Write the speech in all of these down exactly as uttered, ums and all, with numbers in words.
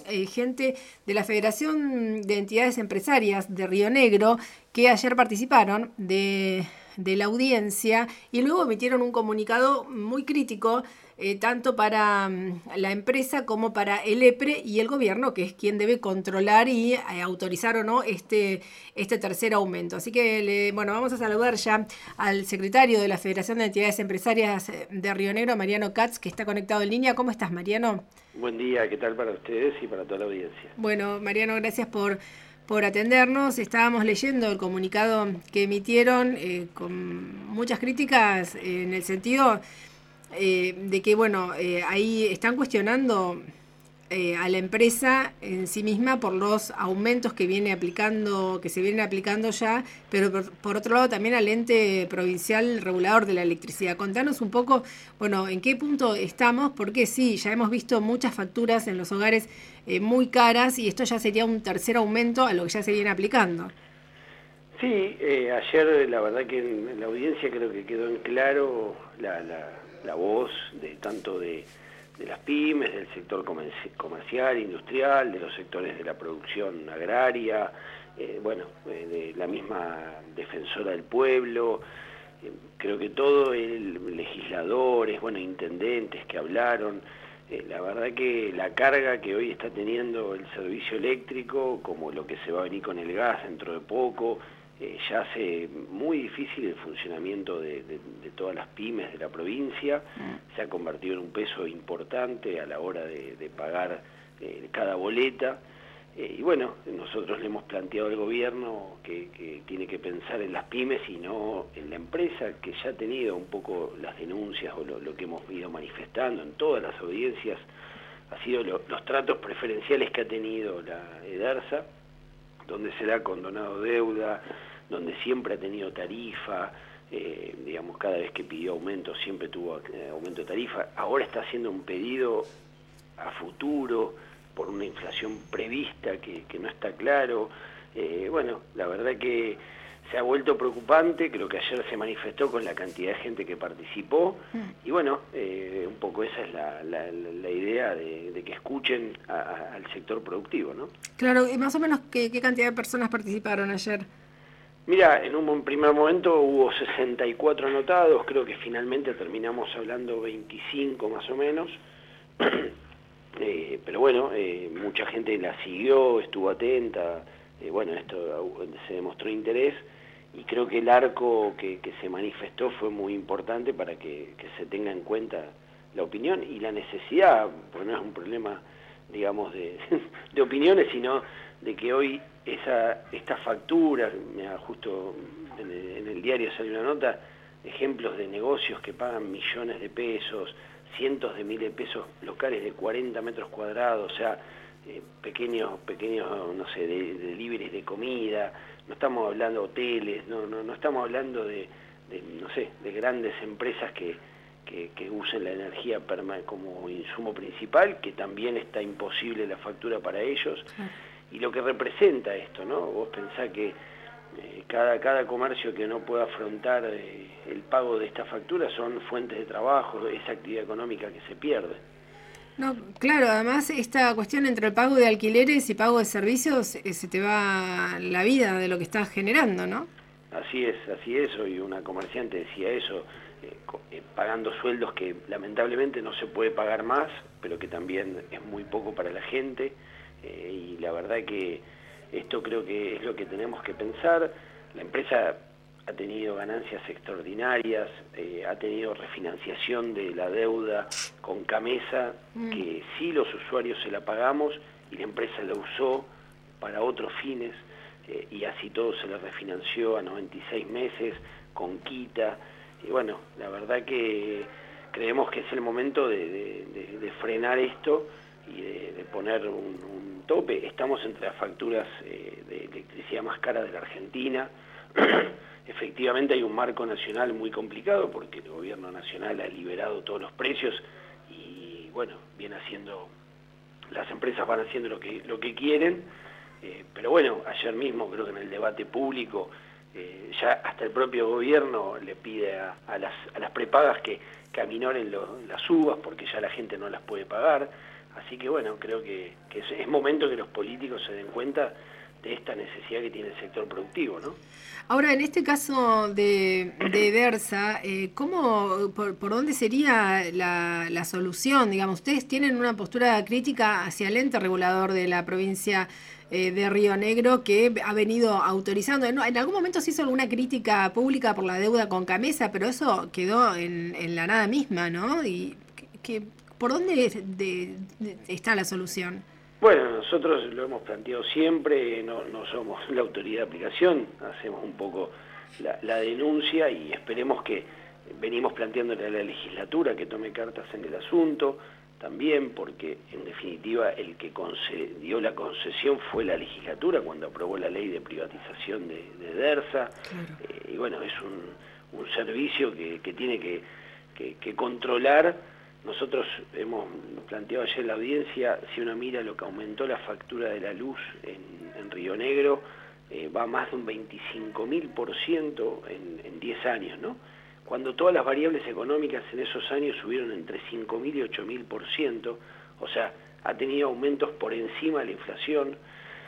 eh, gente de la Federación de Entidades Empresarias de Río Negro que ayer participaron de, de la audiencia y luego emitieron un comunicado muy crítico eh, tanto para um, la empresa como para el EPRE y el gobierno, que es quien debe controlar y eh, autorizar o no este, este tercer aumento. Así que, le, bueno, vamos a saludar ya al secretario de la Federación de Entidades Empresarias de Río Negro, Mariano Katz, que está conectado en línea. ¿Cómo estás, Mariano? Buen día, ¿qué tal para ustedes y para toda la audiencia? Bueno, Mariano, gracias por, por atendernos. Estábamos leyendo el comunicado que emitieron eh, con muchas críticas eh, en el sentido eh, de que, bueno, eh, ahí están cuestionando eh, a la empresa en sí misma por los aumentos que viene aplicando, que se vienen aplicando ya, pero por, por otro lado también al ente provincial regulador de la electricidad. Contanos un poco, bueno, en qué punto estamos, porque sí, ya hemos visto muchas facturas en los hogares eh, muy caras y esto ya sería un tercer aumento a lo que ya se viene aplicando. Sí, eh, ayer la verdad que en, en la audiencia creo que quedó en claro la, la, la voz de tanto de de las pymes, del sector comercial, industrial, de los sectores de la producción agraria, eh, bueno, eh, de la misma defensora del pueblo, eh, creo que todo el legisladores, bueno, intendentes que hablaron, eh, la verdad que la carga que hoy está teniendo el servicio eléctrico, como lo que se va a venir con el gas dentro de poco, Eh, ya hace muy difícil el funcionamiento de, de, de todas las pymes de la provincia, se ha convertido en un peso importante a la hora de, de pagar eh, cada boleta, eh, y bueno, nosotros le hemos planteado al gobierno que, que tiene que pensar en las pymes y no en la empresa, que ya ha tenido un poco las denuncias o lo, lo que hemos ido manifestando en todas las audiencias, ha sido lo, los tratos preferenciales que ha tenido la EDERSA, donde se le ha condonado deuda, donde siempre ha tenido tarifa, eh, digamos, cada vez que pidió aumento siempre tuvo eh, aumento de tarifa. Ahora está haciendo un pedido a futuro por una inflación prevista que, que no está claro. Eh, bueno, la verdad que se ha vuelto preocupante, creo que ayer se manifestó con la cantidad de gente que participó, y bueno, eh, un poco esa es la, la, la idea de, de que escuchen a, a, al sector productivo, ¿no? Claro, y más o menos, ¿qué, qué cantidad de personas participaron ayer? Mira, en un primer momento hubo sesenta y cuatro anotados, creo que finalmente terminamos hablando veinticinco más o menos, eh, pero bueno, eh, mucha gente la siguió, estuvo atenta, eh, bueno, esto se demostró interés, y creo que el arco que, que se manifestó fue muy importante para que, que se tenga en cuenta la opinión y la necesidad, porque no es un problema, digamos, de, de opiniones, sino de que hoy esa esta factura, mira, justo en el, en el diario salió una nota, ejemplos de negocios que pagan millones de pesos, cientos de miles de pesos, locales de cuarenta metros cuadrados, o sea, eh, pequeños, pequeños, no sé, de, de deliveries de comida, no estamos hablando de hoteles, no, no, no estamos hablando de, de, no sé, de grandes empresas que, que, que usen la energía como insumo principal, que también está imposible la factura para ellos, y lo que representa esto, ¿no? Vos pensás que eh, cada, cada comercio que no pueda afrontar eh, el pago de esta factura son fuentes de trabajo, esa actividad económica que se pierde. No, claro, además esta cuestión entre el pago de alquileres y pago de servicios, eh, se te va la vida de lo que estás generando, ¿no? Así es, así es, hoy una comerciante decía eso, eh, eh, pagando sueldos que lamentablemente no se puede pagar más, pero que también es muy poco para la gente, eh, y la verdad que esto creo que es lo que tenemos que pensar. La empresa ha tenido ganancias extraordinarias, eh, ha tenido refinanciación de la deuda con Camesa, mm. que sí los usuarios se la pagamos y la empresa la usó para otros fines, eh, y así todo se la refinanció a noventa y seis meses con quita, y bueno, la verdad que creemos que es el momento de, de, de, de frenar esto y de, de poner un, un tope. Estamos entre las facturas eh, de electricidad más caras de la Argentina. Efectivamente hay un marco nacional muy complicado porque el gobierno nacional ha liberado todos los precios y bueno, viene haciendo, las empresas van haciendo lo que, lo que quieren, eh, pero bueno, ayer mismo creo que en el debate público eh, ya hasta el propio gobierno le pide a, a, las, a las prepagas que, que aminoren lo, las subas porque ya la gente no las puede pagar. Así que bueno, creo que, que es, es momento que los políticos se den cuenta de esta necesidad que tiene el sector productivo, ¿no? Ahora, en este caso de, de Dersa, eh, ¿cómo, por, por dónde sería la, la solución? Digamos, ustedes tienen una postura crítica hacia el ente regulador de la provincia eh, de Río Negro que ha venido autorizando. En, en algún momento se hizo alguna crítica pública por la deuda con Camesa, pero eso quedó en, en la nada misma, ¿no? Y que, que, ¿por dónde de, de, de está la solución? Bueno, nosotros lo hemos planteado siempre, no, no somos la autoridad de aplicación, hacemos un poco la, la denuncia y esperemos que venimos planteándole a la legislatura que tome cartas en el asunto, también porque en definitiva el que concedió la concesión fue la legislatura cuando aprobó la ley de privatización de, de Dersa, Claro. eh, y bueno, es un, un servicio que, que tiene que, que, que controlar. Nosotros hemos planteado ayer en la audiencia, si uno mira lo que aumentó la factura de la luz en, en Río Negro, eh, va más de un veinticinco mil por ciento en, en diez años, ¿no? Cuando todas las variables económicas en esos años subieron entre cinco mil y ocho mil por ciento, o sea, ha tenido aumentos por encima de la inflación.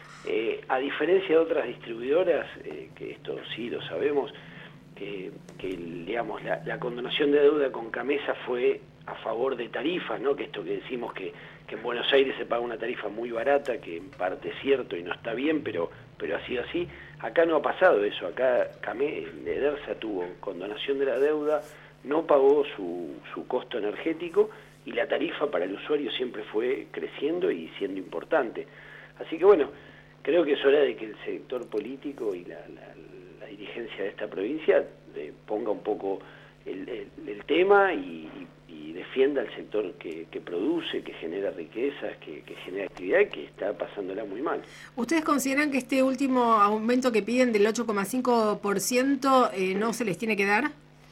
Eh, a diferencia de otras distribuidoras, eh, que esto sí lo sabemos, que, que digamos, la, la condonación de deuda con Camesa fue a favor de tarifas, ¿no? Que esto que decimos que, que en Buenos Aires se paga una tarifa muy barata, que en parte es cierto y no está bien, pero, pero ha sido así. Acá no ha pasado eso, acá Camé, Dersa tuvo condonación de la deuda, no pagó su, su costo energético y la tarifa para el usuario siempre fue creciendo y siendo importante. Así que bueno, creo que es hora de que el sector político y la, la, la dirigencia de esta provincia eh, ponga un poco el, el, el tema y, y defienda al sector que, que produce, que genera riquezas, que, que genera actividad y que está pasándola muy mal. ¿Ustedes consideran que este último aumento que piden del ocho coma cinco por ciento eh, no se les tiene que dar?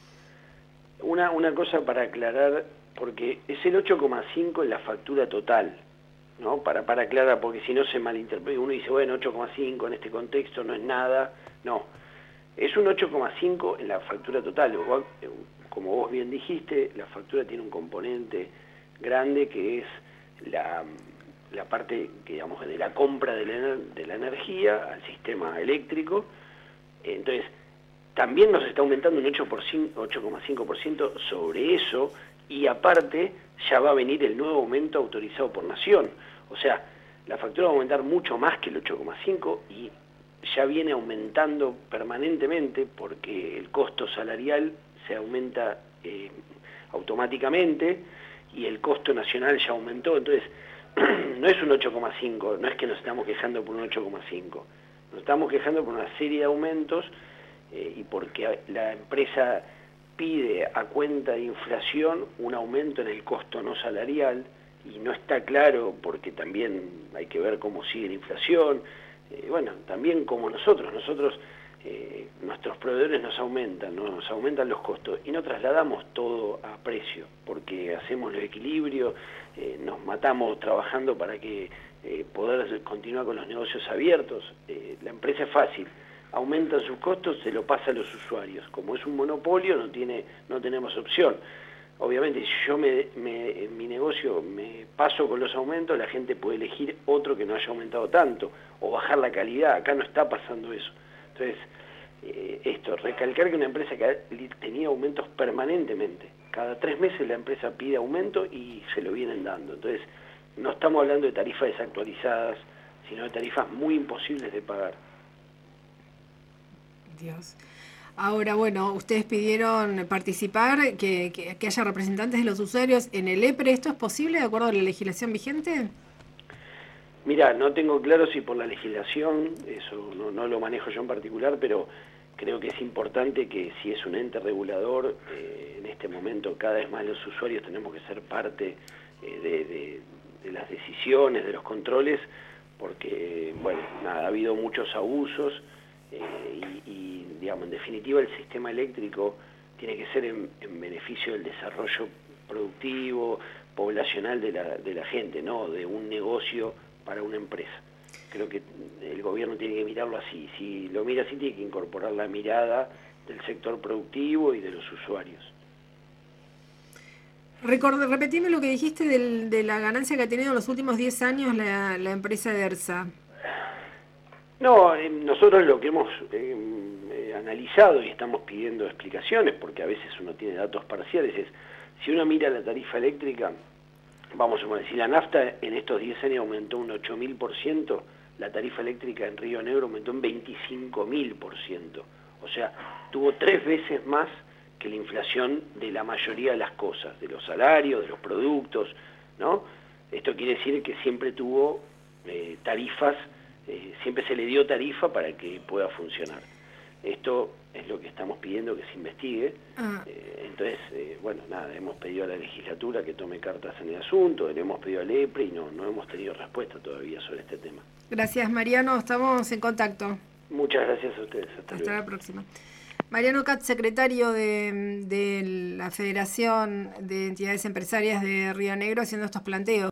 Una, una cosa para aclarar, porque es el ocho coma cinco en la factura total, ¿no? Para, para aclarar, porque si no se malinterpreta, uno dice, bueno, ocho coma cinco en este contexto no es nada, no. Es un ocho coma cinco en la factura total. Como vos bien dijiste, la factura tiene un componente grande que es la, la parte, digamos, de la compra de la, de la energía al sistema eléctrico. Entonces, también nos está aumentando un ocho coma cinco por ciento sobre eso, y aparte ya va a venir el nuevo aumento autorizado por Nación. O sea, la factura va a aumentar mucho más que el ocho coma cinco y ya viene aumentando permanentemente porque el costo salarial se aumenta eh, automáticamente y el costo nacional ya aumentó. Entonces, no es un ocho coma cinco, no es que nos estamos quejando por un ocho coma cinco, nos estamos quejando por una serie de aumentos eh, y porque la empresa pide a cuenta de inflación un aumento en el costo no salarial y no está claro porque también hay que ver cómo sigue la inflación. Eh, bueno, también como nosotros, nosotros, eh, nuestros proveedores nos aumentan, ¿no? Nos aumentan los costos y no trasladamos todo a precio, porque hacemos los equilibrios, eh, nos matamos trabajando para que eh, poder continuar con los negocios abiertos. Eh, la empresa es fácil, aumentan sus costos, se lo pasa a los usuarios. Como es un monopolio, no tiene, no tenemos opción. Obviamente, si yo me, me, en mi negocio me paso con los aumentos, la gente puede elegir otro que no haya aumentado tanto, o bajar la calidad. Acá no está pasando eso. Entonces, eh, esto, recalcar que una empresa que tenía aumentos permanentemente, cada tres meses la empresa pide aumento y se lo vienen dando. Entonces, no estamos hablando de tarifas desactualizadas, sino de tarifas muy imposibles de pagar. Dios. Ahora, bueno, ustedes pidieron participar, que, que, que haya representantes de los usuarios en el EPRE. ¿Esto es posible de acuerdo a la legislación vigente? Mira, no tengo claro si por la legislación, eso no, no lo manejo yo en particular, pero creo que es importante que si es un ente regulador, eh, en este momento cada vez más los usuarios tenemos que ser parte eh, de, de, de las decisiones, de los controles, porque, bueno, nada, ha habido muchos abusos. Eh, y, y, digamos, en definitiva el sistema eléctrico tiene que ser en, en beneficio del desarrollo productivo, poblacional de la, de la gente, no de un negocio para una empresa. Creo que el gobierno tiene que mirarlo así. Si lo mira así, tiene que incorporar la mirada del sector productivo y de los usuarios. Record, repetime lo que dijiste del, de la ganancia que ha tenido en los últimos diez años la, la empresa de ERSA. No, eh, nosotros lo que hemos eh, eh, analizado y estamos pidiendo explicaciones, porque a veces uno tiene datos parciales, es, si uno mira la tarifa eléctrica, vamos a decir, la nafta en estos diez años aumentó un ocho mil por ciento, la tarifa eléctrica en Río Negro aumentó un veinticinco mil por ciento. O sea, tuvo tres veces más que la inflación de la mayoría de las cosas, de los salarios, de los productos, ¿no? Esto quiere decir que siempre tuvo eh, tarifas, eh, siempre se le dio tarifa para que pueda funcionar. Esto es lo que estamos pidiendo que se investigue. Ah. Eh, entonces, eh, bueno, nada, hemos pedido a la legislatura que tome cartas en el asunto, le hemos pedido al EPRE y no, no hemos tenido respuesta todavía sobre este tema. Gracias, Mariano, estamos en contacto. Muchas gracias a ustedes. Hasta, Hasta la próxima. Mariano Katz, secretario de, de la Federación de Entidades Empresarias de Río Negro, haciendo estos planteos.